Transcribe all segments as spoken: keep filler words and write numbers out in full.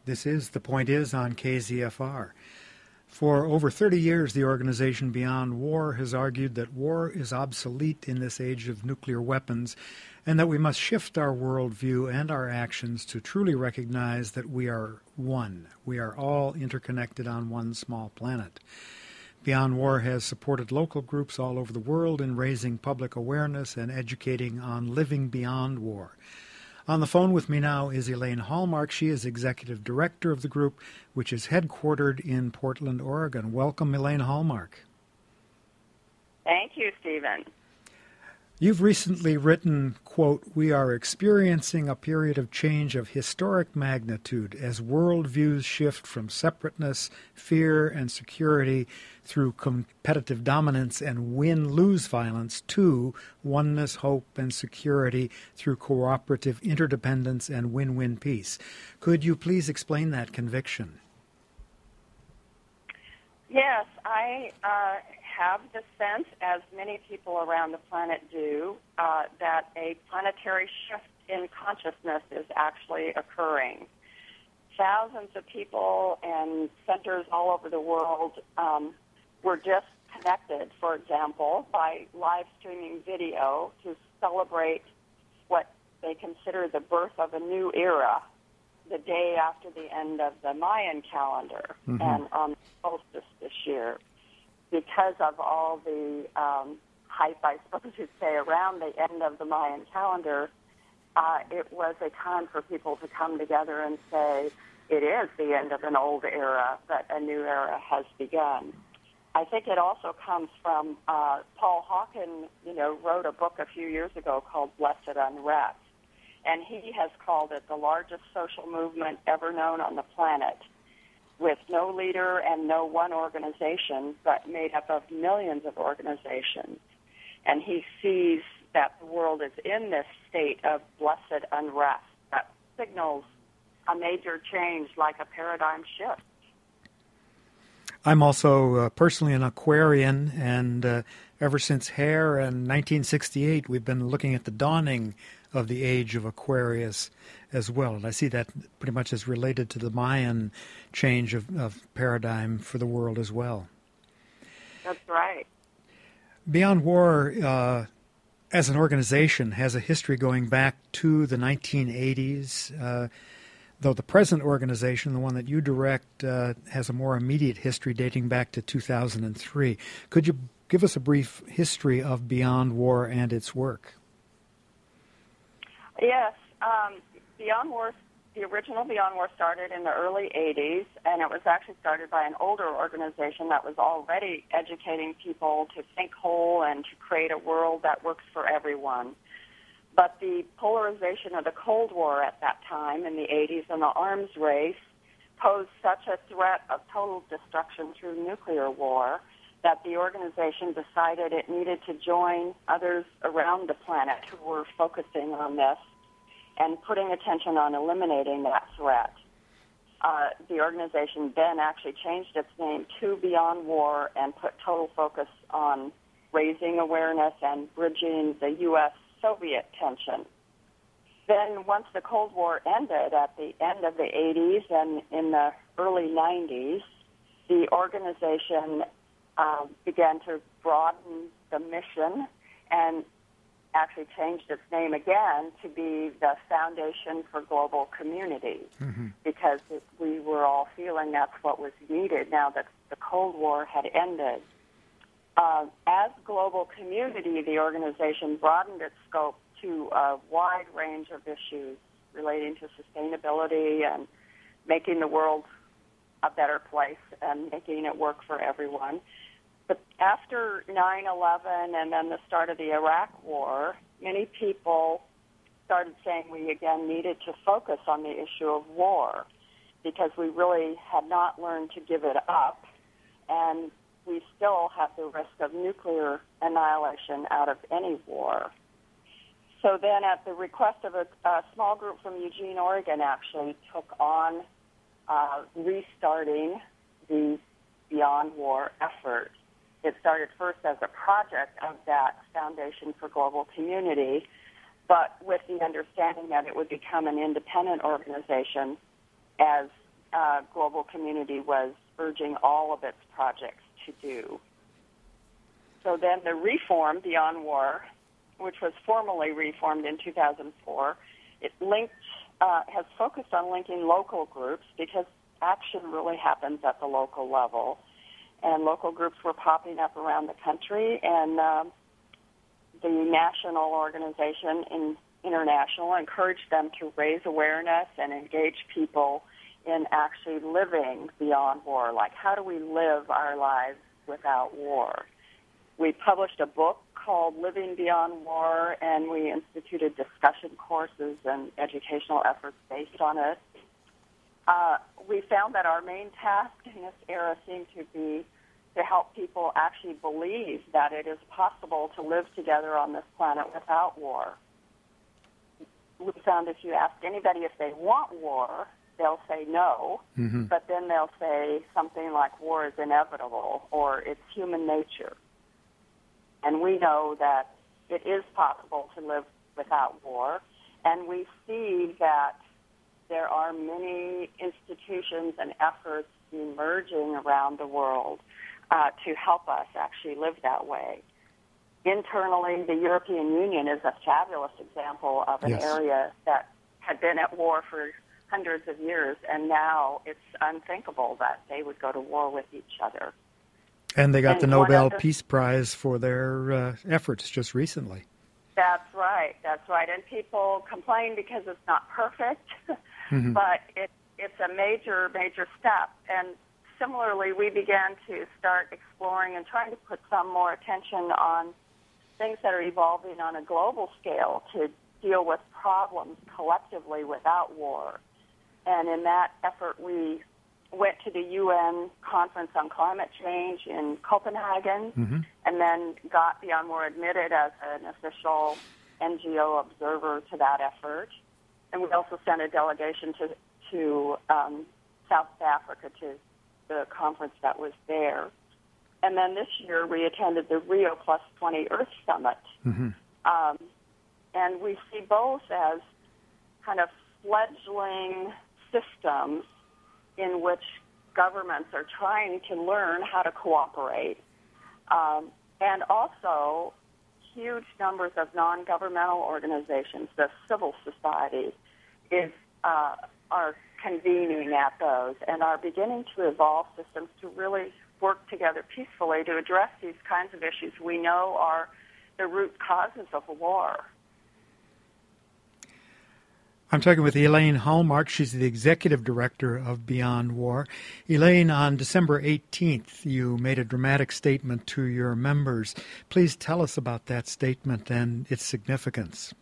This is The Point Is on K Z F R. For over thirty years, the organization Beyond War has argued that war is obsolete in this age of nuclear weapons and that we must shift our worldview and our actions to truly recognize that we are one. We are all interconnected on one small planet. Beyond War has supported local groups all over the world in raising public awareness and educating on living beyond war. On the phone with me now is Elaine Hallmark. She is executive director of the group, which is headquartered in Portland, Oregon. Welcome, Elaine Hallmark. Thank you, Stephen. You've recently written, quote, "We are experiencing a period of change of historic magnitude as worldviews shift from separateness, fear, and security through competitive dominance and win-lose violence to oneness, hope, and security through cooperative interdependence and win-win peace." Could you please explain that conviction? Yes, I uh, have the sense, as many people around the planet do, uh, that a planetary shift in consciousness is actually occurring. Thousands of people and centers all over the world um, were just connected, for example, by live streaming video to celebrate what they consider the birth of a new era, the day after the end of the Mayan calendar, mm-hmm. and on solstice this year. Because of all the um, hype, I suppose you'd say, around the end of the Mayan calendar, uh, it was a time for people to come together and say, it is the end of an old era, but a new era has begun. I think it also comes from uh, Paul Hawken, you know, wrote a book a few years ago called Blessed Unrest, and he has called it the largest social movement ever known on the planet, with no leader and no one organization, but made up of millions of organizations. And he sees that the world is in this state of blessed unrest that signals a major change, like a paradigm shift. I'm also uh, personally an Aquarian, and uh, ever since Hare and nineteen sixty-eight, we've been looking at the dawning of the age of Aquarius as well. And I see that pretty much as related to the Mayan change of, of paradigm for the world as well. That's right. Beyond War, uh, as an organization, has a history going back to the nineteen eighties, uh, though the present organization, the one that you direct, uh, has a more immediate history dating back to two thousand three. Could you give us a brief history of Beyond War and its work? Yes. Um, Beyond War, the original Beyond War started in the early eighties, and it was actually started by an older organization that was already educating people to think whole and to create a world that works for everyone. But the polarization of the Cold War at that time in the eighties and the arms race posed such a threat of total destruction through nuclear war that the organization decided it needed to join others around the planet who were focusing on this and putting attention on eliminating that threat. Uh, the organization then actually changed its name to Beyond War and put total focus on raising awareness and bridging the U S Soviet tension. Then once the Cold War ended at the end of the eighties and in the early nineties, the organization uh, began to broaden the mission and actually changed its name again to be the Foundation for Global Community, mm-hmm. because it, we were all feeling that's what was needed now that the Cold War had ended. Uh, as Global Community, the organization broadened its scope to a wide range of issues relating to sustainability and making the world a better place and making it work for everyone. But after nine eleven and then the start of the Iraq War, many people started saying we again needed to focus on the issue of war because we really had not learned to give it up, and we still have the risk of nuclear annihilation out of any war. So then at the request of a, a small group from Eugene, Oregon, actually took on uh, restarting the Beyond War effort. It started first as a project of that Foundation for Global Community, but with the understanding that it would become an independent organization as uh, global community was urging all of its projects to do. So then the Reform Beyond War, which was formally reformed in two thousand four, it linked, uh, has focused on linking local groups because action really happens at the local level. And local groups were popping up around the country, and um, the national organization and international encouraged them to raise awareness and engage people in actually living beyond war. Like, how do we live our lives without war? We published a book called Living Beyond War, and we instituted discussion courses and educational efforts based on it. Uh, we found that our main task in this era seemed to be to help people actually believe that it is possible to live together on this planet without war. We found if you ask anybody if they want war, they'll say no, mm-hmm. but then they'll say something like war is inevitable or it's human nature. And we know that it is possible to live without war, and we see that there are many institutions and efforts emerging around the world uh, to help us actually live that way. Internally, the European Union is a fabulous example of an yes. area that had been at war for hundreds of years, and now it's unthinkable that they would go to war with each other. And they got and the Nobel the, Peace Prize for their uh, efforts just recently. That's right, that's right. And people complain because it's not perfect, mm-hmm. but it, it's a major, major step. And similarly, we began to start exploring and trying to put some more attention on things that are evolving on a global scale to deal with problems collectively without war. And in that effort, we went to the U N Conference on Climate Change in Copenhagen, mm-hmm. and then got Beyond War admitted as an official N G O observer to that effort. And we also sent a delegation to, to um, South Africa to the conference that was there. And then this year we attended the Rio Plus twenty Earth Summit. Mm-hmm. Um, and we see both as kind of fledgling systems in which governments are trying to learn how to cooperate, um, and also huge numbers of non-governmental organizations, the civil society, is uh, are convening at those and are beginning to evolve systems to really work together peacefully to address these kinds of issues we know are the root causes of war. I'm talking with Elaine Hallmark. She's the executive director of Beyond War. Elaine, on December eighteenth, you made a dramatic statement to your members. Please tell us about that statement and its significance.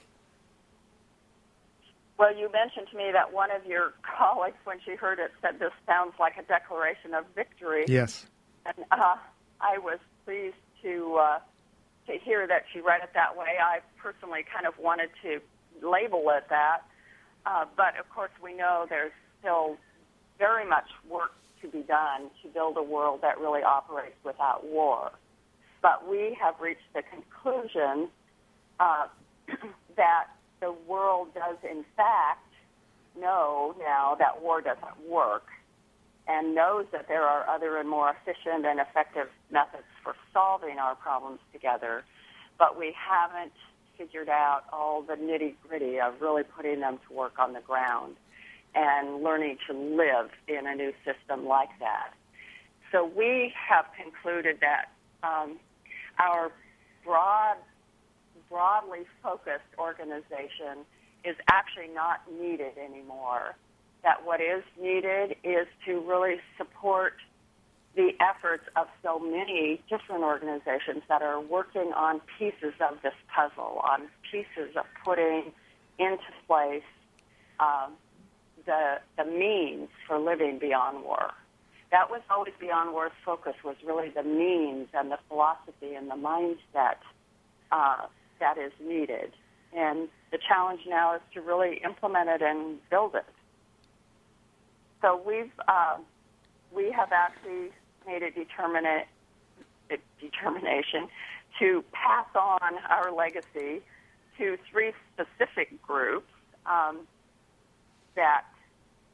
Well, you mentioned to me that one of your colleagues, when she heard it, said this sounds like a declaration of victory. Yes. And uh, I was pleased to uh, to hear that she read it that way. I personally kind of wanted to label it that, uh, but of course we know there's still very much work to be done to build a world that really operates without war. But we have reached the conclusion uh, that the world does in fact know now that war doesn't work, and knows that there are other and more efficient and effective methods for solving our problems together, but we haven't figured out all the nitty-gritty of really putting them to work on the ground and learning to live in a new system like that. So we have concluded that um, our broad, broadly focused organization is actually not needed anymore, that what is needed is to really support the efforts of so many different organizations that are working on pieces of this puzzle, on pieces of putting into place um, the the means for living beyond war. That was always Beyond War's focus, was really the means and the philosophy and the mindset uh, that is needed. And the challenge now is to really implement it and build it. So we've uh, we have actually made a determinate a determination to pass on our legacy to three specific groups um, that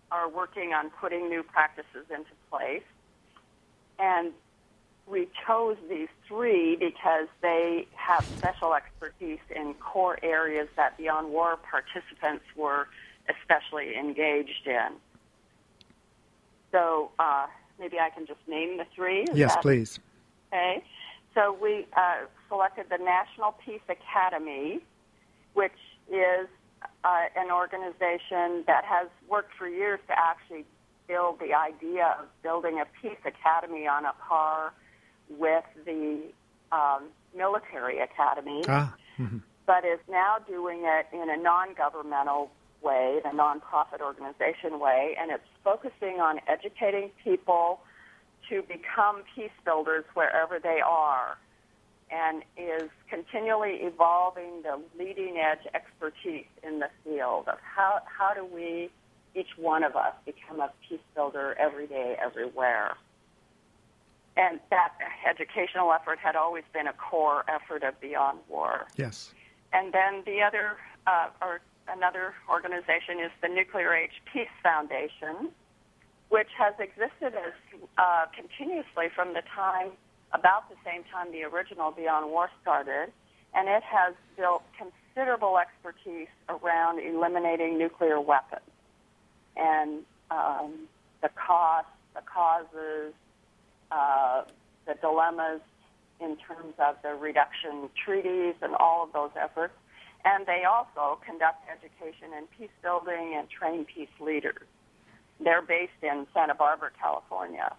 are working on putting new practices into place. And we chose these three because they have special expertise in core areas that Beyond War participants were especially engaged in. So uh, maybe I can just name the three. Is yes, that please. Okay. So we uh, selected the National Peace Academy, which is uh, an organization that has worked for years to actually build the idea of building a peace academy on a par with the um, military academy, ah. mm-hmm. but is now doing it in a non-governmental way, a non-profit organization way, and it's focusing on educating people to become peace builders wherever they are, and is continually evolving the leading-edge expertise in the field of how, how do we, each one of us, become a peace builder every day, everywhere. And that educational effort had always been a core effort of Beyond War. Yes. And then the other, uh, or another organization is the Nuclear Age Peace Foundation, which has existed as uh, continuously from the time, about the same time the original Beyond War started, and it has built considerable expertise around eliminating nuclear weapons and um, the costs, the causes, uh, the dilemmas in terms of the reduction treaties and all of those efforts. And they also conduct education in peace building and train peace leaders. They're based in Santa Barbara, California.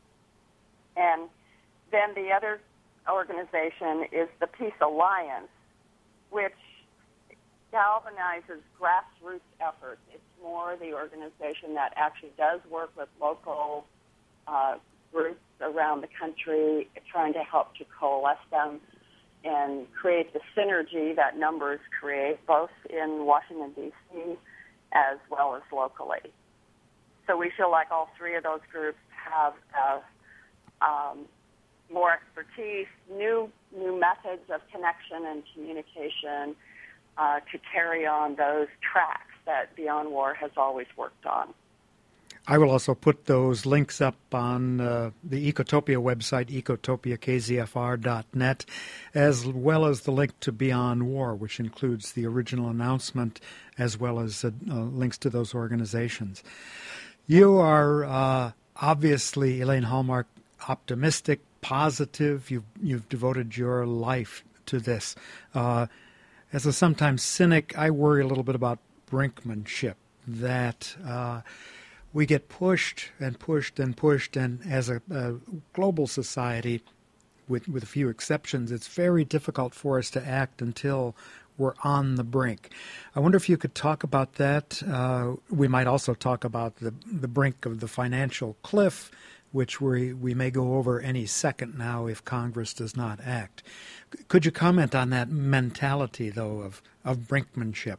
And then the other organization is the Peace Alliance, which galvanizes grassroots efforts. It's more the organization that actually does work with local uh, groups around the country, trying to help to coalesce them and create the synergy that numbers create, both in Washington, D C, as well as locally. So we feel like all three of those groups have uh, um, more expertise, new new methods of connection and communication uh, to carry on those tracks that Beyond War has always worked on. I will also put those links up on uh, the Ecotopia website, ecotopia k z f r dot net, as well as the link to Beyond War, which includes the original announcement, as well as uh, uh, links to those organizations. You are uh, obviously, Elaine Hallmark, optimistic, positive. You've, you've devoted your life to this. Uh, as a sometimes cynic, I worry a little bit about brinkmanship, that uh, we get pushed and pushed and pushed, and as a, a global society, with, with a few exceptions, it's very difficult for us to act until we're on the brink. I wonder if you could talk about that. Uh, we might also talk about the, the brink of the financial cliff, which we, we may go over any second now if Congress does not act. Could you comment on that mentality, though, of, of brinkmanship?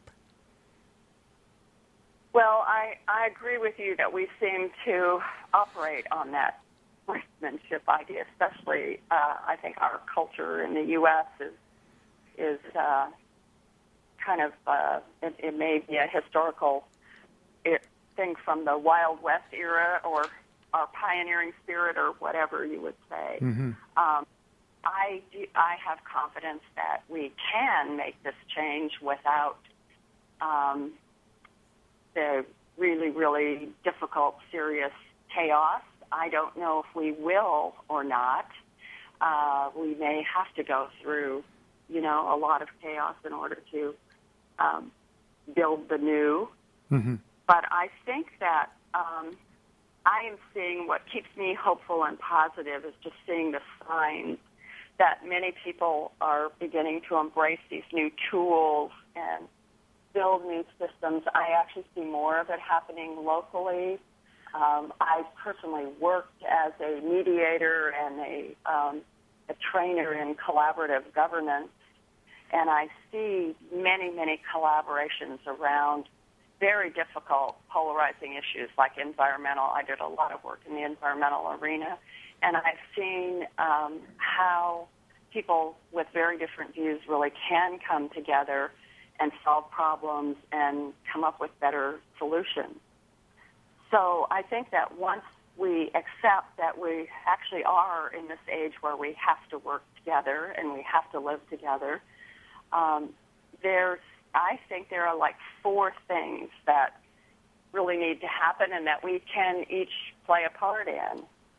Well, I, I agree with you that we seem to operate on that brinkmanship idea, especially uh, I think our culture in the U S is is uh, kind of, uh, it, it may be a historical thing from the Wild West era or our pioneering spirit or whatever you would say. Mm-hmm. Um, I, do, I have confidence that we can make this change without um, the really, really difficult, serious chaos. I don't know if we will or not. Uh, we may have to go through, you know, a lot of chaos in order to um, build the new. Mm-hmm. But I think that um, I am seeing what keeps me hopeful and positive is just seeing the signs that many people are beginning to embrace these new tools and build new systems. I actually see more of it happening locally. Um, I personally worked as a mediator and a, um, a trainer in collaborative governance, and I see many, many collaborations around very difficult, polarizing issues like environmental. I did a lot of work in the environmental arena, and I've seen um, how people with very different views really can come together and solve problems and come up with better solutions. So I think that once we accept that we actually are in this age where we have to work together and we have to live together, um, there's, I think there are like four things that really need to happen and that we can each play a part in.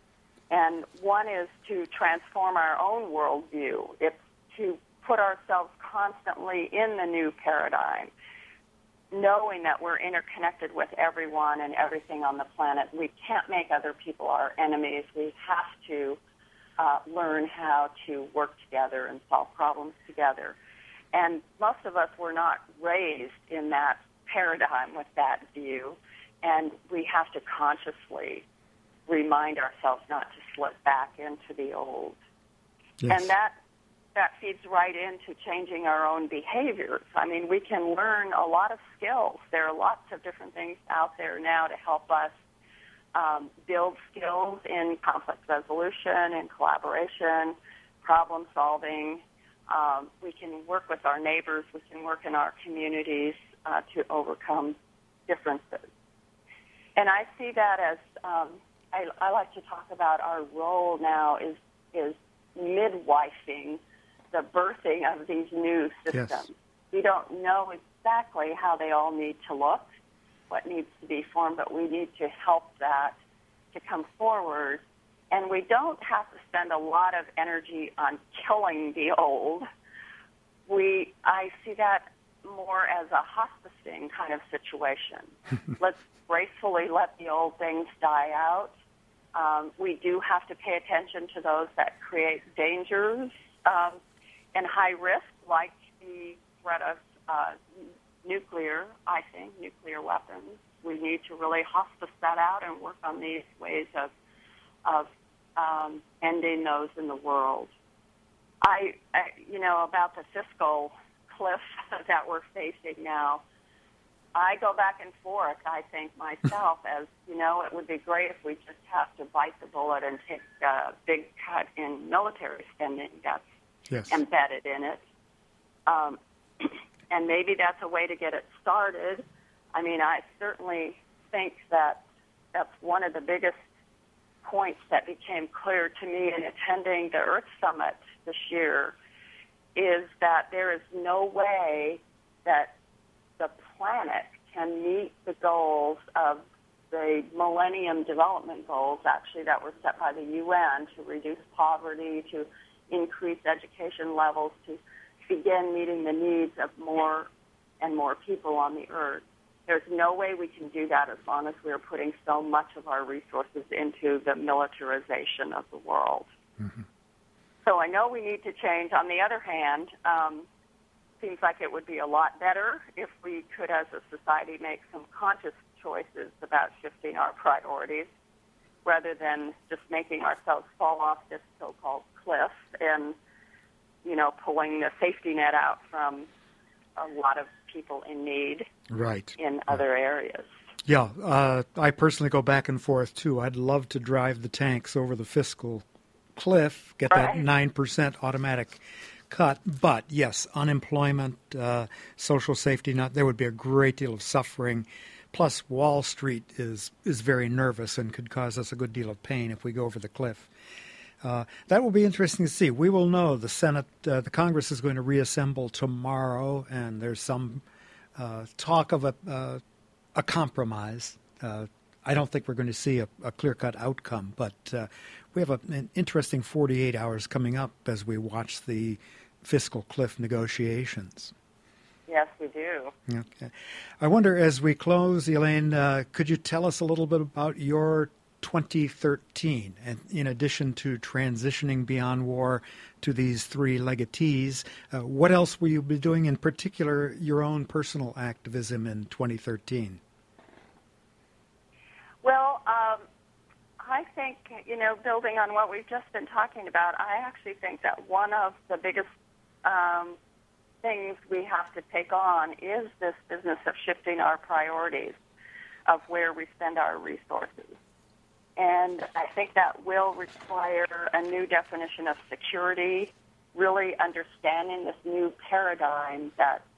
And one is to transform our own worldview. It's to put ourselves constantly in the new paradigm, knowing that we're interconnected with everyone and everything on the planet. We can't make other people our enemies. We have to uh, learn how to work together and solve problems together. And most of us were not raised in that paradigm with that view, and we have to consciously remind ourselves not to slip back into the old. Yes. And that that feeds right into changing our own behaviors. I mean, we can learn a lot of skills. There are lots of different things out there now to help us um, build skills in conflict resolution and collaboration, problem solving. Um, we can work with our neighbors. We can work in our communities uh, to overcome differences. And I see that as, um, I, I like to talk about our role now is, is midwifing the birthing of these new systems. Yes. We don't know exactly how they all need to look, what needs to be formed, but we need to help that to come forward. And we don't have to spend a lot of energy on killing the old. We, I see that more as a hospicing kind of situation. Let's gracefully let the old things die out. Um, we do have to pay attention to those that create dangers um, and high risk, like the threat of uh, nuclear, I think, nuclear weapons. We need to really hospice that out and work on these ways of of um, ending those in the world. I, I, you know, about the fiscal cliff that we're facing now, I go back and forth, I think, myself, as, you know, it would be great if we just have to bite the bullet and take a big cut in military spending that's yes. embedded in it. Um, and maybe that's a way to get it started. I mean, I certainly think that that's one of the biggest points that became clear to me in attending the Earth Summit this year, is that there is no way that the planet can meet the goals of the Millennium Development Goals, actually, that were set by the U N to reduce poverty, to increase education levels, to begin meeting the needs of more and more people on the Earth. There's no way we can do that as long as we're putting so much of our resources into the militarization of the world. Mm-hmm. So I know we need to change. On the other hand, um, seems like it would be a lot better if we could, as a society, make some conscious choices about shifting our priorities rather than just making ourselves fall off this so-called cliff and, you know, pulling the safety net out from a lot of people in need right. in other areas. Yeah, uh, I personally go back and forth, too. I'd love to drive the tanks over the fiscal cliff, get right. that nine percent automatic cut. But, yes, unemployment, uh, social safety net, there would be a great deal of suffering. Plus, Wall Street is, is very nervous and could cause us a good deal of pain if we go over the cliff. Uh, that will be interesting to see. We will know. The Senate, uh, the Congress is going to reassemble tomorrow, and there's some uh, talk of a, uh, a compromise. Uh, I don't think we're going to see a, a clear-cut outcome, but uh, we have a, an interesting forty-eight hours coming up as we watch the fiscal cliff negotiations. Yes, we do. Okay. I wonder, as we close, Elaine, uh, could you tell us a little bit about your twenty thirteen, and in addition to transitioning beyond war to these three legatees, uh, what else will you be doing, in particular your own personal activism in twenty thirteen? Well, um, I think, you know, building on what we've just been talking about, I actually think that one of the biggest um, things we have to take on is this business of shifting our priorities of where we spend our resources. And I think that will require a new definition of security, really understanding this new paradigm that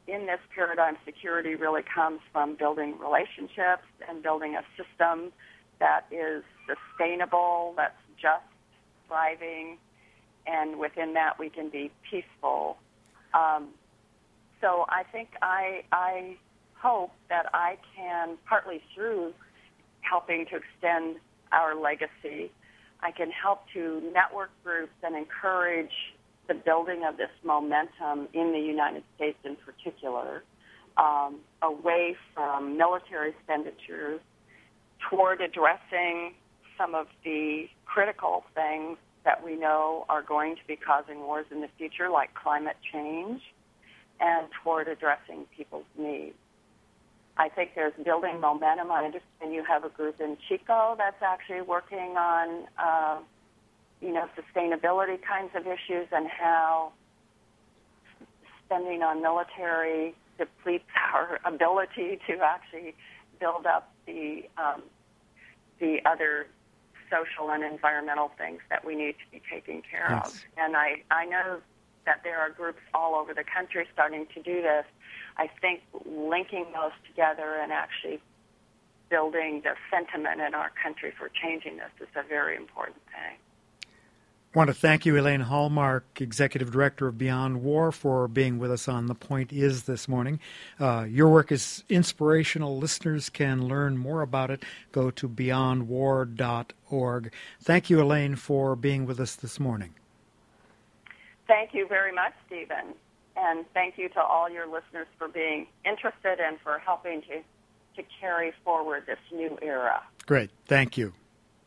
in this paradigm, security really comes from building relationships and building a system that is sustainable, that's just, thriving, and within that we can be peaceful. Um, so I think I, I hope that I can, partly through helping to extend our legacy, I can help to network groups and encourage the building of this momentum in the United States in particular, um, away from military expenditures toward addressing some of the critical things that we know are going to be causing wars in the future, like climate change, and toward addressing people's needs. I think there's building momentum. I understand you have a group in Chico that's actually working on uh, you know, sustainability kinds of issues and how spending on military depletes our ability to actually build up the um, the other social and environmental things that we need to be taking care yes. of. And I, I know that there are groups all over the country starting to do this. I think linking those together and actually building the sentiment in our country for changing this is a very important thing. I want to thank you, Elaine Hallmark, Executive Director of Beyond War, for being with us on The Point Is this morning. Uh, your work is inspirational. Listeners can learn more about it. Go to beyond war dot org. Thank you, Elaine, for being with us this morning. Thank you very much, Stephen. And thank you to all your listeners for being interested and for helping to, to carry forward this new era. Great. Thank you.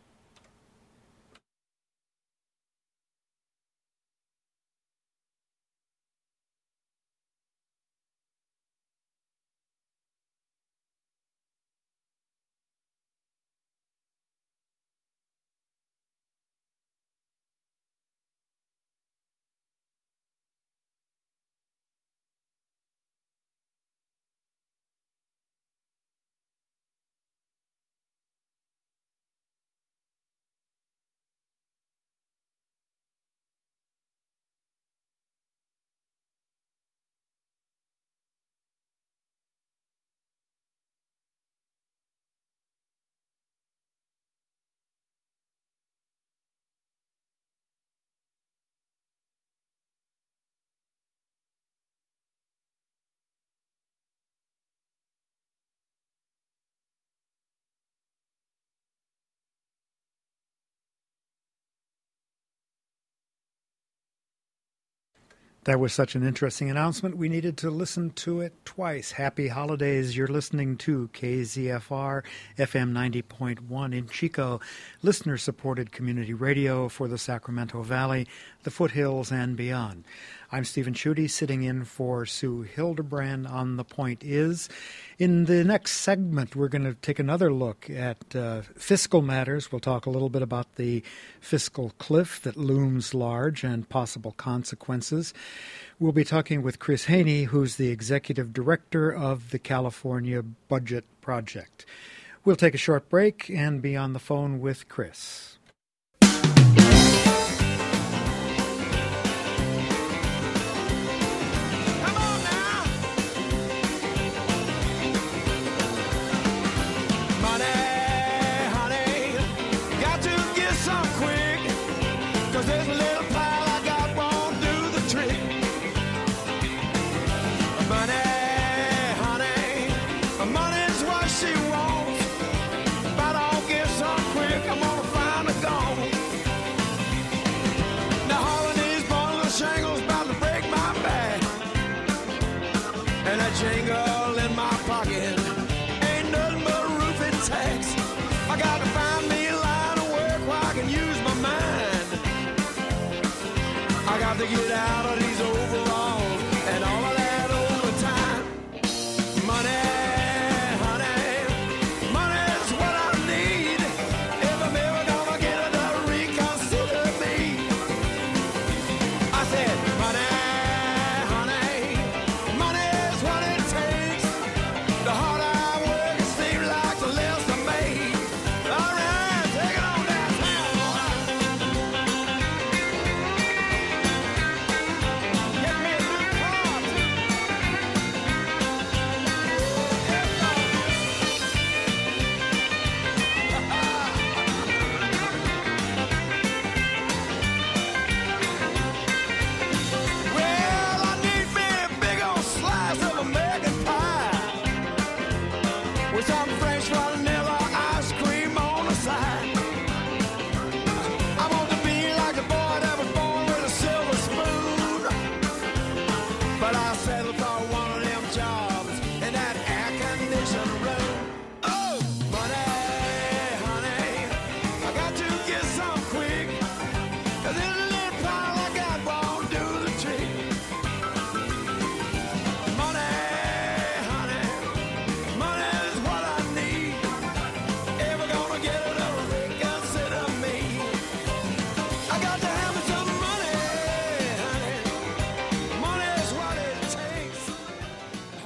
That was such an interesting announcement. We needed to listen to it twice. Happy holidays. You're listening to K Z F R F M ninety point one in Chico, listener-supported community radio for the Sacramento Valley, the foothills, and beyond. I'm Stephen Schutte, sitting in for Sue Hildebrand on The Point Is. In the next segment, we're going to take another look at uh, fiscal matters. We'll talk a little bit about the fiscal cliff that looms large and possible consequences. We'll be talking with Chris Haney, who's the executive director of the California Budget Project. We'll take a short break and be on the phone with Chris. Jingle in my pocket, ain't nothing but roofing tax. I got to find me a line of work where I can use my mind. I got to get out of these overalls and all of that overtime. Money, honey, money's what I need. If I'm ever gonna get it to reconsider me. I said, money.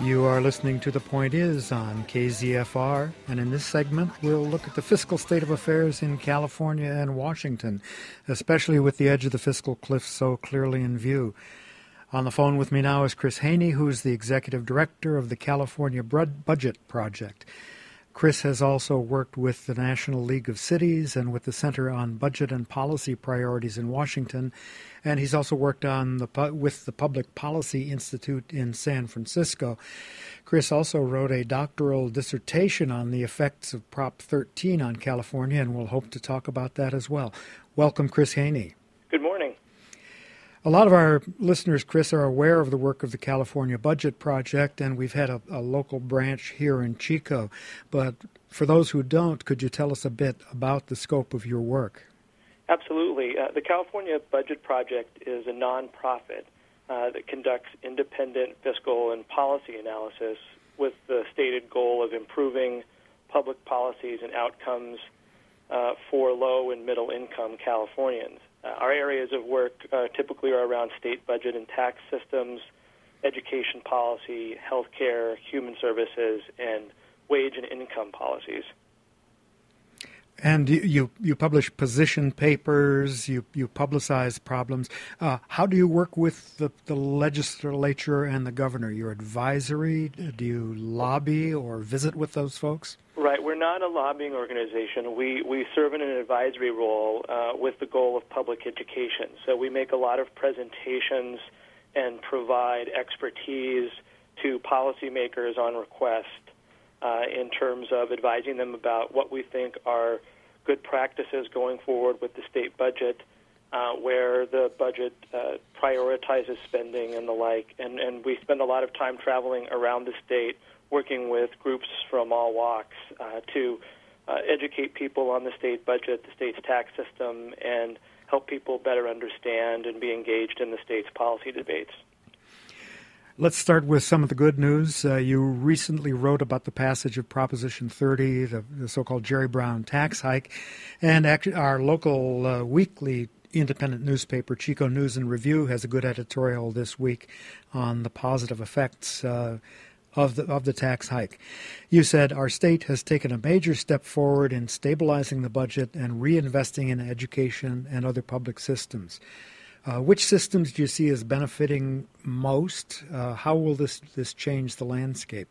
You are listening to The Point Is on K Z F R, and in this segment we'll look at the fiscal state of affairs in California and Washington, especially with the edge of the fiscal cliff so clearly in view. On the phone with me now is Chris Haney, who's the executive director of the California Budget Project. Chris has also worked with the National League of Cities and with the Center on Budget and Policy Priorities in Washington, and he's also worked on the with the Public Policy Institute in San Francisco. Chris also wrote a doctoral dissertation on the effects of Prop thirteen on California, and we'll hope to talk about that as well. Welcome, Chris Haney. Good morning. A lot of our listeners, Chris, are aware of the work of the California Budget Project, and we've had a, a local branch here in Chico. But for those who don't, could you tell us a bit about the scope of your work? Absolutely. Uh, the California Budget Project is a nonprofit uh, that conducts independent fiscal and policy analysis with the stated goal of improving public policies and outcomes uh, for low and middle income Californians. Uh, our areas of work uh, typically are around state budget and tax systems, education policy, healthcare, human services, and wage and income policies. And you, you, you publish position papers, you, you publicize problems. Uh, how do you work with the, the legislature and the governor? Your advisory? Do you lobby or visit with those folks? Right. We're not a lobbying organization. We, we serve in an advisory role uh, with the goal of public education. So we make a lot of presentations and provide expertise to policymakers on request uh, in terms of advising them about what we think are good practices going forward with the state budget, uh, where the budget uh, prioritizes spending and the like. And, and we spend a lot of time traveling around the state working with groups from all walks uh, to uh, educate people on the state budget, the state's tax system, and help people better understand and be engaged in the state's policy debates. Let's start with some of the good news. Uh, you recently wrote about the passage of Proposition thirty, the, the so-called Jerry Brown tax hike, and actually our local uh, weekly independent newspaper, Chico News and Review, has a good editorial this week on the positive effects uh, of the of the tax hike. You said our state has taken a major step forward in stabilizing the budget and reinvesting in education and other public systems. Uh, which systems do you see as benefiting most? Uh, how will this, this change the landscape?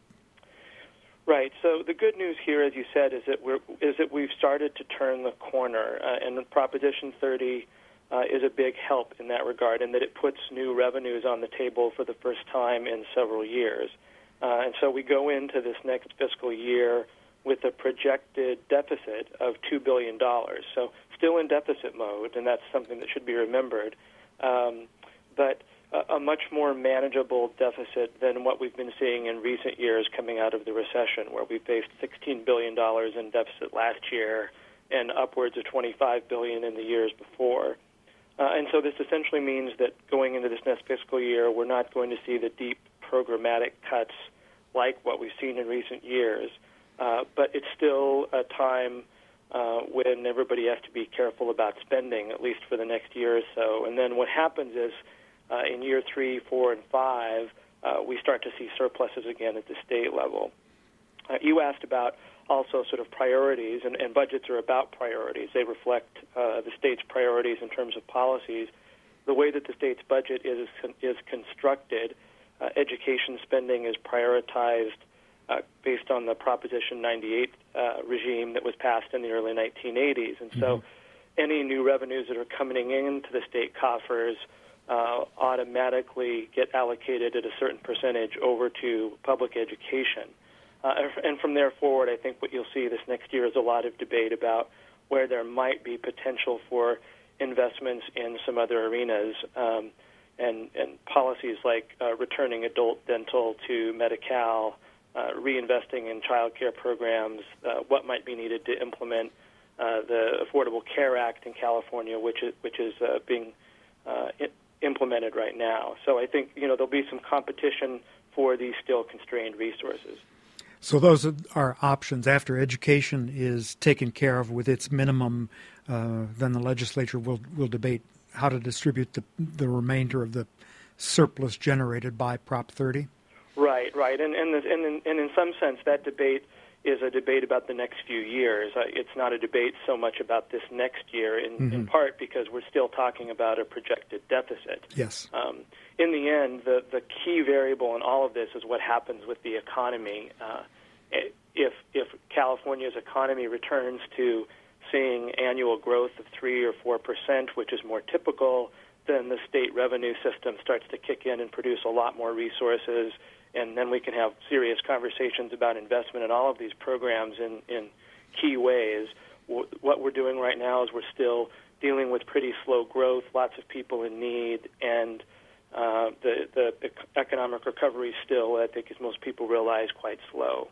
Right. So the good news here, as you said, is that we're is that we've started to turn the corner, uh, and Proposition thirty uh, is a big help in that regard, in that it puts new revenues on the table for the first time in several years. Uh, and so we go into this next fiscal year with a projected deficit of two billion dollars. So still in deficit mode, and that's something that should be remembered. Um, but a, a much more manageable deficit than what we've been seeing in recent years coming out of the recession, where we faced sixteen billion dollars in deficit last year and upwards of twenty-five billion dollars in the years before. Uh, and so this essentially means that going into this next fiscal year, we're not going to see the deep programmatic cuts like what we've seen in recent years. Uh, but it's still a time Uh, when everybody has to be careful about spending, at least for the next year or so. And then what happens is uh, in year three, four, and five, uh, we start to see surpluses again at the state level. Uh, you asked about also sort of priorities, and, and budgets are about priorities. They reflect uh, the state's priorities in terms of policies. The way that the state's budget is, is constructed, uh, education spending is prioritized Uh, based on the Proposition ninety-eight uh, regime that was passed in the early nineteen eighties. And so mm-hmm. any new revenues that are coming into the state coffers uh, automatically get allocated at a certain percentage over to public education. Uh, and from there forward, I think what you'll see this next year is a lot of debate about where there might be potential for investments in some other arenas, um, and, and policies like uh, returning adult dental to Medi-Cal, Uh, reinvesting in child care programs, uh, what might be needed to implement uh, the Affordable Care Act in California, which is which is uh, being uh, I- implemented right now. So I think you know there'll be some competition for these still constrained resources. So those are options. After education is taken care of with its minimum, uh, then the legislature will will debate how to distribute the the remainder of the surplus generated by Prop thirty. Right, right, and and, the, and, in, and in some sense, that debate is a debate about the next few years. Uh, it's not a debate so much about this next year, in, mm-hmm. in part because we're still talking about a projected deficit. Yes. Um, in the end, the, the key variable in all of this is what happens with the economy. Uh, if if California's economy returns to seeing annual growth of three or four percent, which is more typical, then the state revenue system starts to kick in and produce a lot more resources. And then we can have serious conversations about investment in all of these programs in, in key ways. W- what we're doing right now is we're still dealing with pretty slow growth, lots of people in need, and uh, the, the economic recovery is still, I think, as most people realize, quite slow.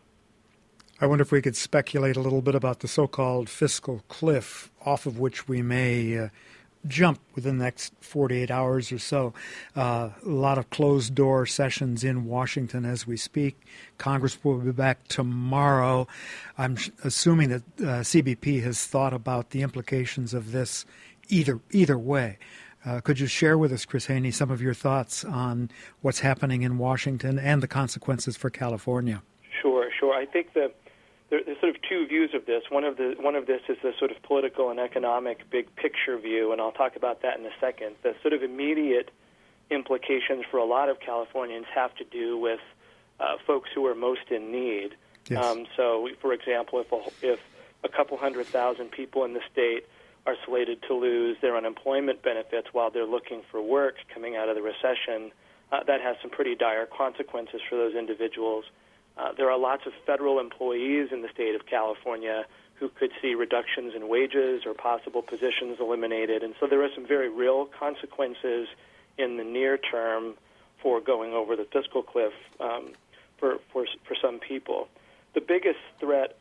I wonder if we could speculate a little bit about the so-called fiscal cliff off of which we may uh, jump within the next forty-eight hours or so. Uh, a lot of closed-door sessions in Washington as we speak. Congress will be back tomorrow. I'm assuming that uh, C B P has thought about the implications of this either either way. Uh, could you share with us, Chris Haney, some of your thoughts on what's happening in Washington and the consequences for California? Sure, sure. I think that there's sort of two views of this. One of the one of this is the sort of political and economic big picture view, and I'll talk about that in a second. The sort of immediate implications for a lot of Californians have to do with uh, folks who are most in need. Yes. Um, so, for example, if a, if a couple hundred thousand people in the state are slated to lose their unemployment benefits while they're looking for work coming out of the recession, uh, that has some pretty dire consequences for those individuals. Uh, there are lots of federal employees in the state of California who could see reductions in wages or possible positions eliminated. And so there are some very real consequences in the near term for going over the fiscal cliff um, for, for, for some people. The biggest threat,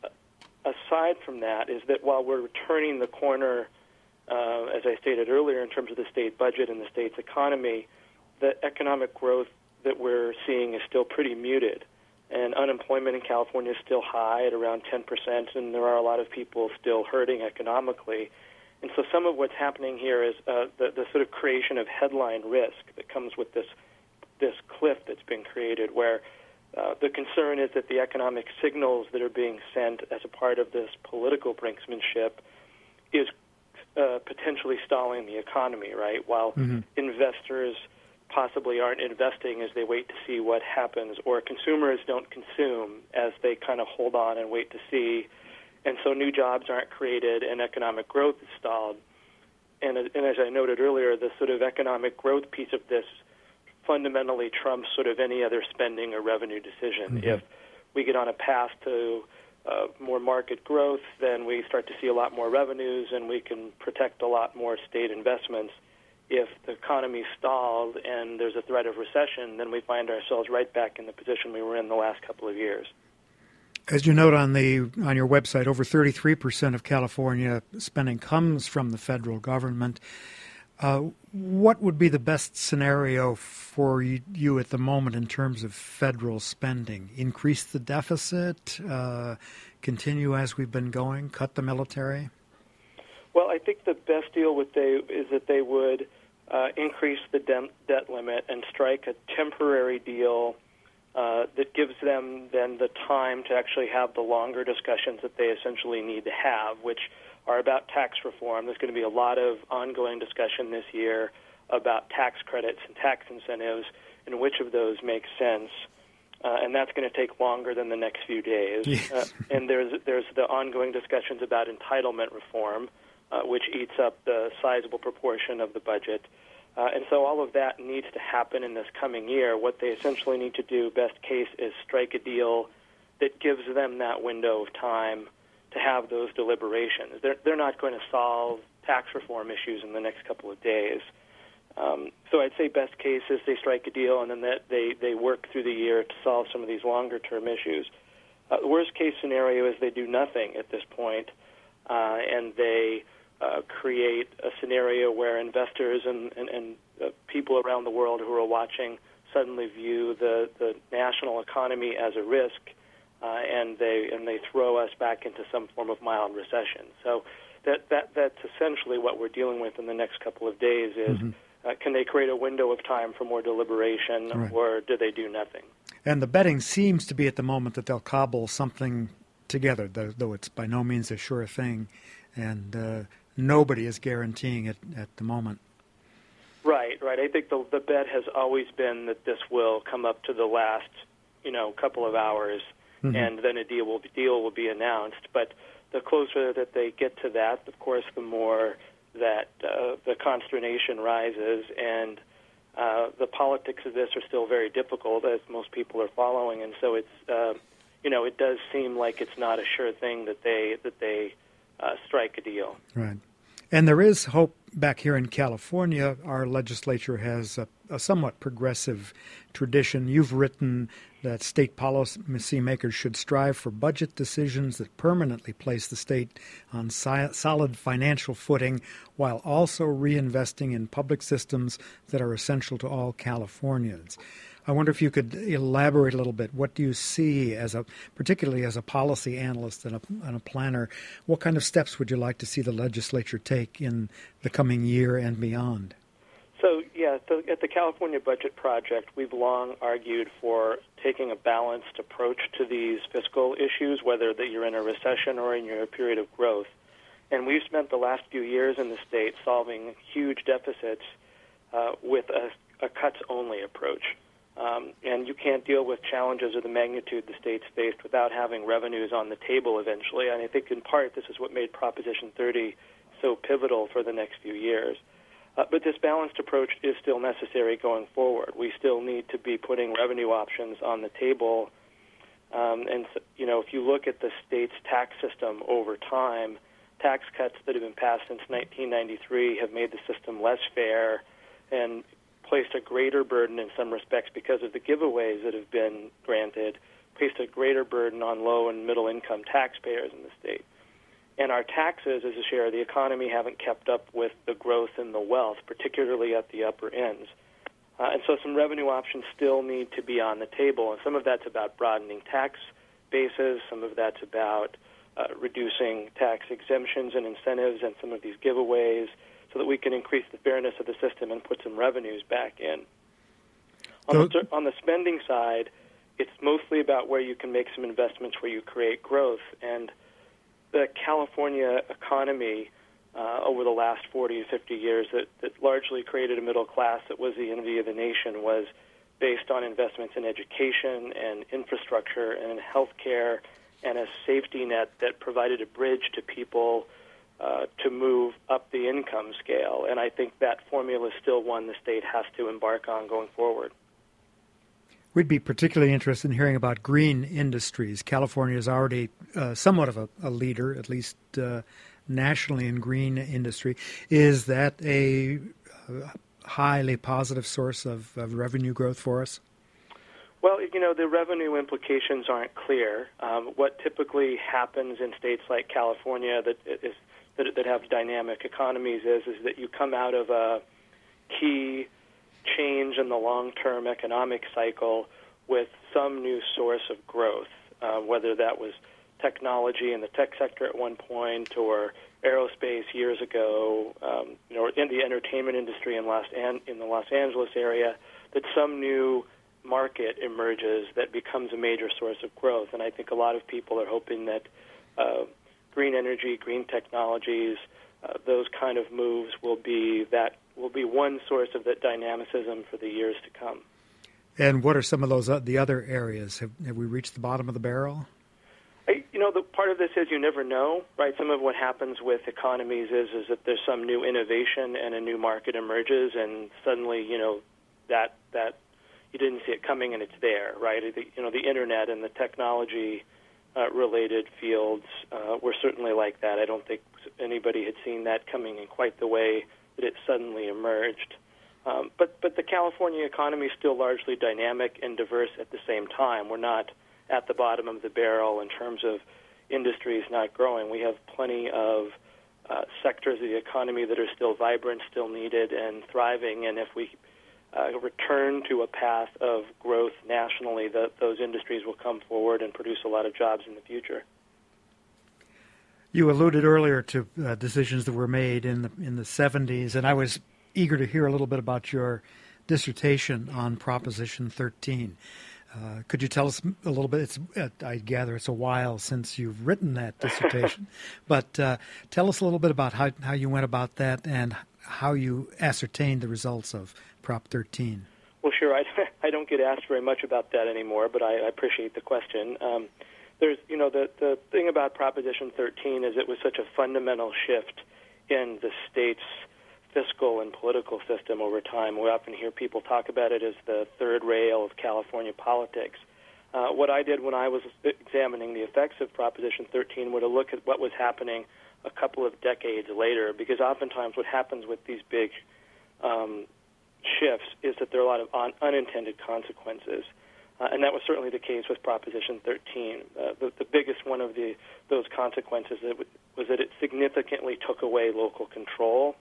aside from that, is that while we're turning the corner, uh, as I stated earlier, in terms of the state budget and the state's economy, the economic growth that we're seeing is still pretty muted. And unemployment in California is still high at around ten percent, and there are a lot of people still hurting economically. And so some of what's happening here is uh, the, the sort of creation of headline risk that comes with this this cliff that's been created, where uh, the concern is that the economic signals that are being sent as a part of this political brinksmanship is uh, potentially stalling the economy, right? While mm-hmm. investors possibly aren't investing as they wait to see what happens, or consumers don't consume as they kind of hold on and wait to see, and so new jobs aren't created and economic growth is stalled. And, and as I noted earlier, the sort of economic growth piece of this fundamentally trumps sort of any other spending or revenue decision. Mm-hmm. If we get on a path to uh, more market growth, then we start to see a lot more revenues and we can protect a lot more state investments. If the economy stalled and there's a threat of recession, then we find ourselves right back in the position we were in the last couple of years. As you note on the on your website, over thirty-three percent of California spending comes from the federal government. Uh, what would be the best scenario for you at the moment in terms of federal spending? Increase the deficit, uh, continue as we've been going, cut the military? Well, I think the best deal with they is that they would Uh, increase the de- debt limit and strike a temporary deal uh, that gives them then the time to actually have the longer discussions that they essentially need to have, which are about tax reform. There's going to be a lot of ongoing discussion this year about tax credits and tax incentives and which of those make sense. Uh, and that's going to take longer than the next few days. Yes. Uh, and there's there's the ongoing discussions about entitlement reform, uh, which eats up the sizable proportion of the budget. Uh, and so all of that needs to happen in this coming year. What they essentially need to do, best case, is strike a deal that gives them that window of time to have those deliberations. They're, they're not going to solve tax reform issues in the next couple of days. Um, so I'd say best case is they strike a deal and then that they, they work through the year to solve some of these longer-term issues. Uh, the worst-case scenario is they do nothing at this point, uh, and they uh, create a scenario where investors and, and, and uh, people around the world who are watching suddenly view the, the national economy as a risk, uh, and they and they throw us back into some form of mild recession. So that, that that's essentially what we're dealing with in the next couple of days is, mm-hmm. uh, can they create a window of time for more deliberation, right. or do they do nothing? And the betting seems to be at the moment that they'll cobble something together, though it's by no means a sure thing, and uh, nobody is guaranteeing it at the moment. Right, right. I think the the bet has always been that this will come up to the last, you know, couple of hours, mm-hmm. and then a deal will be, deal will be announced. But the closer that they get to that, of course, the more that uh, the consternation rises, and uh, the politics of this are still very difficult, as most people are following, and so it's, uh, you know, it does seem like it's not a sure thing that they that they uh, strike a deal. Right. And there is hope back here in California. Our legislature has a, a somewhat progressive tradition. You've written that state policymakers should strive for budget decisions that permanently place the state on si- solid financial footing while also reinvesting in public systems that are essential to all Californians. I wonder if you could elaborate a little bit. What do you see, as a, particularly as a policy analyst and a, and a planner, what kind of steps would you like to see the legislature take in the coming year and beyond? So, yeah, so at the California Budget Project, we've long argued for taking a balanced approach to these fiscal issues, whether that you're in a recession or in your period of growth. And we've spent the last few years in the state solving huge deficits uh, with a, a cuts-only approach. Um, and you can't deal with challenges of the magnitude the state's faced without having revenues on the table eventually. And I think in part this is what made Proposition thirty so pivotal for the next few years. Uh, but this balanced approach is still necessary going forward. We still need to be putting revenue options on the table. Um, and, you know, if you look at the state's tax system over time, tax cuts that have been passed since nineteen ninety-three have made the system less fair and placed a greater burden in some respects because of the giveaways that have been granted, placed a greater burden on low and middle income taxpayers in the state. And our taxes as a share of the economy haven't kept up with the growth in the wealth, particularly at the upper ends. Uh, and so some revenue options still need to be on the table, and some of that's about broadening tax bases, some of that's about uh, reducing tax exemptions and incentives and some of these giveaways, so that we can increase the fairness of the system and put some revenues back in. On, so, the, on the spending side, it's mostly about where you can make some investments where you create growth. And the California economy uh, over the last forty to fifty years that, that largely created a middle class that was the envy of the nation was based on investments in education and infrastructure and in healthcare and a safety net that provided a bridge to people Uh, to move up the income scale. And I think that formula is still one the state has to embark on going forward. We'd be particularly interested in hearing about green industries. California is already uh, somewhat of a, a leader, at least uh, nationally, in green industry. Is that a uh, highly positive source of, of revenue growth for us? Well, you know, the revenue implications aren't clear. Um, what typically happens in states like California that is that, that have dynamic economies is is that you come out of a key change in the long-term economic cycle with some new source of growth, uh, whether that was technology in the tech sector at one point or aerospace years ago, um, you know, or in the entertainment industry in Los An- in the Los Angeles area, that some new market emerges that becomes a major source of growth. And I think a lot of people are hoping that uh, green energy, green technologies, uh, those kind of moves will be that will be one source of that dynamicism for the years to come. And what are some of those uh, the other areas? Have, have we reached the bottom of the barrel? I, you know, the part of this is you never know, right? Some of what happens with economies is is that there's some new innovation and a new market emerges, and suddenly, you know, that that you didn't see it coming and it's there, right? The, you know, the internet and the technology uh, related fields uh, were certainly like that. I don't think anybody had seen that coming in quite the way that it suddenly emerged. Um, but but the California economy is still largely dynamic and diverse at the same time. We're not at the bottom of the barrel in terms of industries not growing. We have plenty of uh, sectors of the economy that are still vibrant, still needed, and thriving. And if we uh, return to a path of growth nationally, the, those industries will come forward and produce a lot of jobs in the future. You alluded earlier to uh, decisions that were made in the in the seventies, and I was eager to hear a little bit about your dissertation on Proposition thirteen. Uh, could you tell us a little bit? It's, uh, I gather it's a while since you've written that dissertation, but uh, tell us a little bit about how, how you went about that and how you ascertained the results of Prop thirteen. Well, sure. I, I don't get asked very much about that anymore, but I, I appreciate the question. Um, there's, you know, the, the thing about Proposition thirteen is it was such a fundamental shift in the state's fiscal and political system over time. We often hear people talk about it as the third rail of California politics. Uh, what I did when I was examining the effects of Proposition thirteen was to look at what was happening a couple of decades later, because oftentimes what happens with these big um, shifts is that there are a lot of un- unintended consequences. Uh, and that was certainly the case with Proposition thirteen. Uh, the, the biggest one of the those consequences that w- was that it significantly took away local control.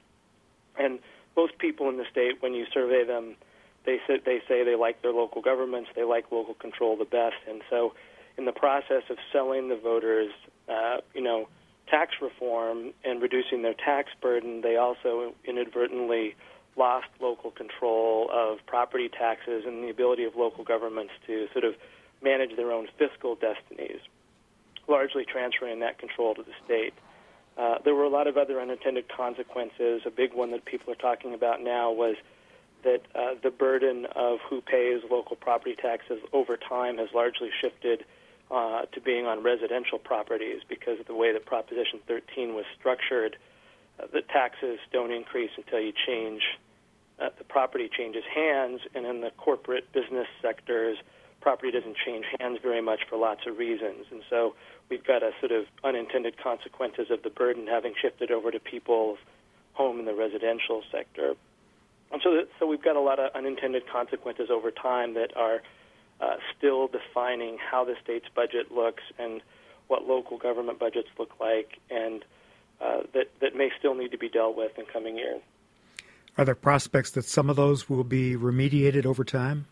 And most people in the state, when you survey them, they say, they say they like their local governments, they like local control the best. And so in the process of selling the voters, uh, you know, tax reform and reducing their tax burden, they also inadvertently lost local control of property taxes and the ability of local governments to sort of manage their own fiscal destinies, largely transferring that control to the state. Uh, there were a lot of other unintended consequences. A big one that people are talking about now was that uh, the burden of who pays local property taxes over time has largely shifted uh, to being on residential properties because of the way that Proposition thirteen was structured. Uh, the taxes don't increase until you change, uh, the property changes hands, and in the corporate business sectors, property doesn't change hands very much for lots of reasons. And so we've got a sort of unintended consequences of the burden having shifted over to people's home in the residential sector. And so, that, so we've got a lot of unintended consequences over time that are uh, still defining how the state's budget looks and what local government budgets look like, and uh, that, that may still need to be dealt with in coming years. Are there prospects that some of those will be remediated over time?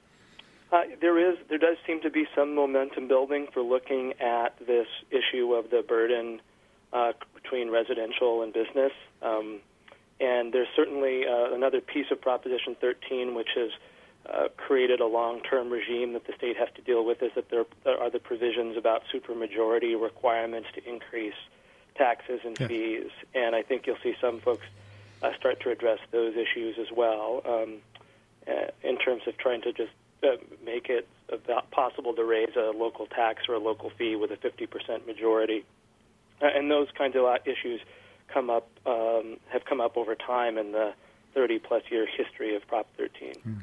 Uh, there is. There does seem to be some momentum building for looking at this issue of the burden uh, between residential and business. Um, and there's certainly uh, another piece of Proposition thirteen which has uh, created a long-term regime that the state has to deal with, is that there, there are the provisions about supermajority requirements to increase taxes and yes. fees. And I think you'll see some folks uh, start to address those issues as well um, uh, in terms of trying to just Uh, make it about possible to raise a local tax or a local fee with a fifty percent majority. Uh, and those kinds of issues come up, um, have come up over time in the thirty-plus year history of Prop thirteen. Hmm.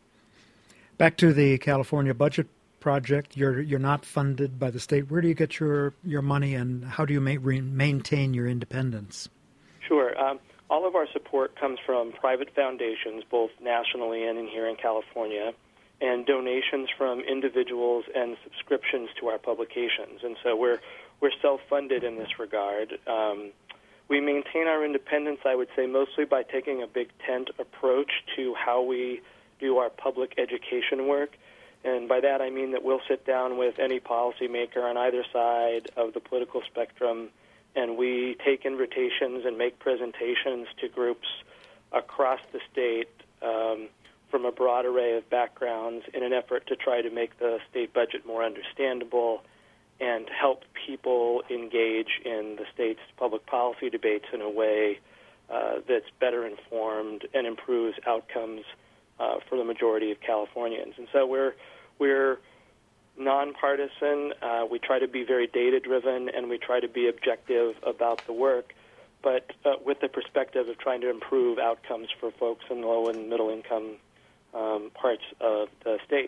Back to the California Budget Project, you're you're not funded by the state. Where do you get your, your money, and how do you ma- re- maintain your independence? Sure. Um, all of our support comes from private foundations, both nationally and in here in California, and donations from individuals and subscriptions to our publications. And so we're we're self-funded in this regard. Um, we maintain our independence, I would say, mostly by taking a big tent approach to how we do our public education work. And by that I mean that we'll sit down with any policymaker on either side of the political spectrum, and we take invitations and make presentations to groups across the state um, from a broad array of backgrounds in an effort to try to make the state budget more understandable and help people engage in the state's public policy debates in a way uh, that's better informed and improves outcomes uh, for the majority of Californians. And so we're we're nonpartisan. Uh, we try to be very data-driven, and we try to be objective about the work, but uh, with the perspective of trying to improve outcomes for folks in low and middle-income Um, parts of the state.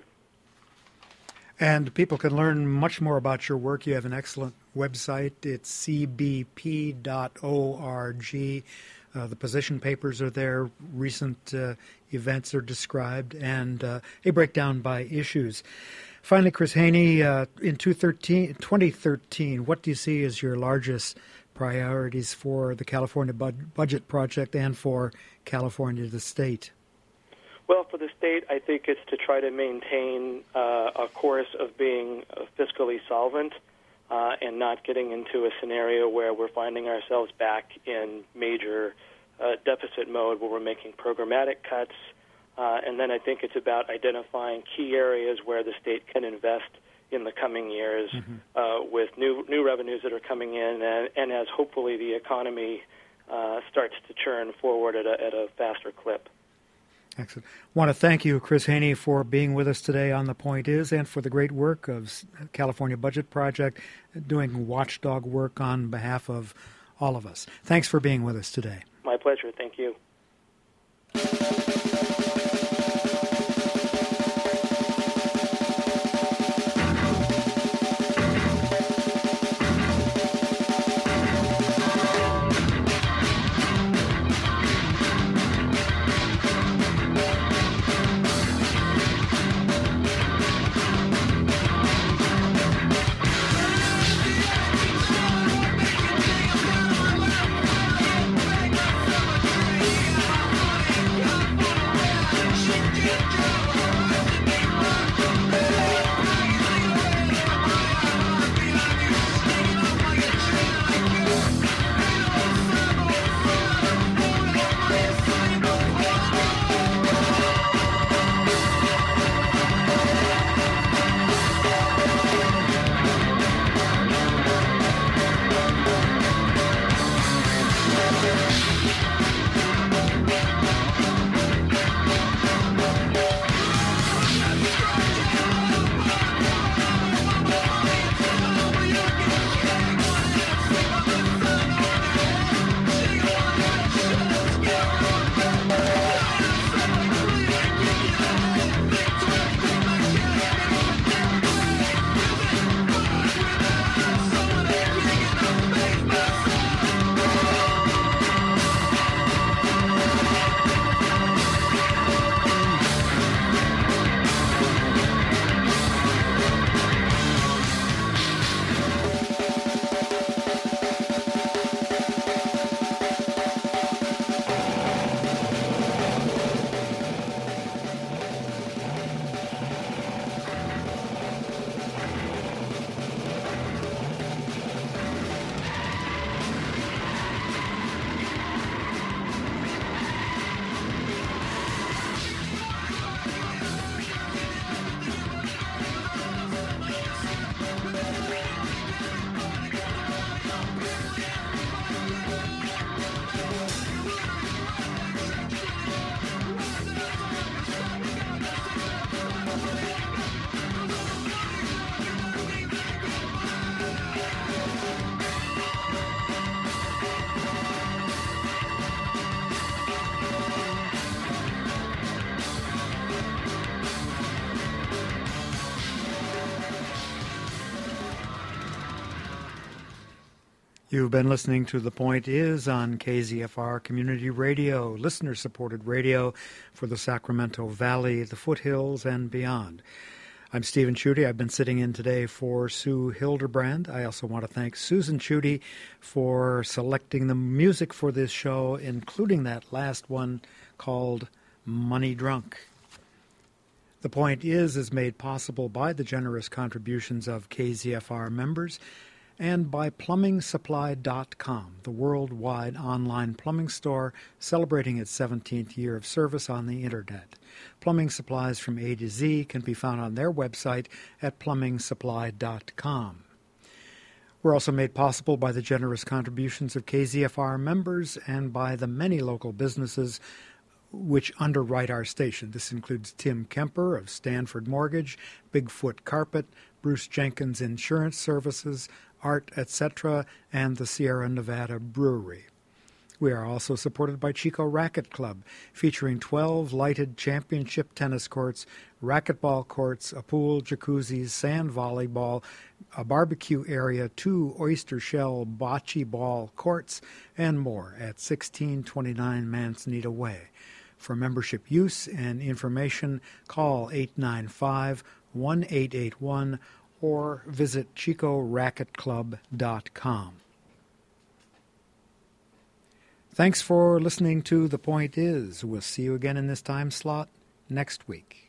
And people can learn much more about your work. You have an excellent website. It's c b p dot org. Uh, the position papers are there. Recent uh, events are described, and uh, a breakdown by issues. Finally, Chris Haney, uh, in twenty thirteen, what do you see as your largest priorities for the California Bud- Budget Project and for California, the state? Well, for the state, I think it's to try to maintain uh, a course of being fiscally solvent uh, and not getting into a scenario where we're finding ourselves back in major uh, deficit mode where we're making programmatic cuts Uh, and then I think it's about identifying key areas where the state can invest in the coming years mm-hmm. uh, with new new revenues that are coming in, and, and as hopefully the economy uh, starts to churn forward at a, at a faster clip. Excellent. I want to thank you, Chris Haney, for being with us today on The Point Is, and for the great work of California Budget Project, doing watchdog work on behalf of all of us. Thanks for being with us today. My pleasure. Thank you. You've been listening to The Point Is on K Z F R Community Radio, listener-supported radio for the Sacramento Valley, the foothills, and beyond. I'm Stephen Chudy. I've been sitting in today for Sue Hildebrand. I also want to thank Susan Chudy for selecting the music for this show, including that last one called Money Drunk. The Point Is is made possible by the generous contributions of K Z F R members and by plumbing supply dot com, the worldwide online plumbing store celebrating its seventeenth year of service on the Internet. Plumbing supplies from A to Z can be found on their website at plumbing supply dot com. We're also made possible by the generous contributions of K Z F R members and by the many local businesses which underwrite our station. This includes Tim Kemper of Stanford Mortgage, Bigfoot Carpet, Bruce Jenkins Insurance Services, Art, et cetera, and the Sierra Nevada Brewery. We are also supported by Chico Racket Club, featuring twelve lighted championship tennis courts, racquetball courts, a pool, jacuzzis, sand volleyball, a barbecue area, two oyster shell bocce ball courts, and more at sixteen twenty-nine Manzanita Way. For membership use and information, call eight nine five, one eight eight one or visit chico racket club dot com. Thanks for listening to The Point Is. We'll see you again in this time slot next week.